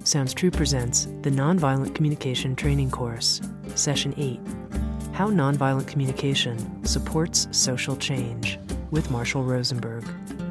Sounds True presents the Nonviolent Communication Training Course, Session 8, How Nonviolent Communication Supports Social Change, with Marshall Rosenberg.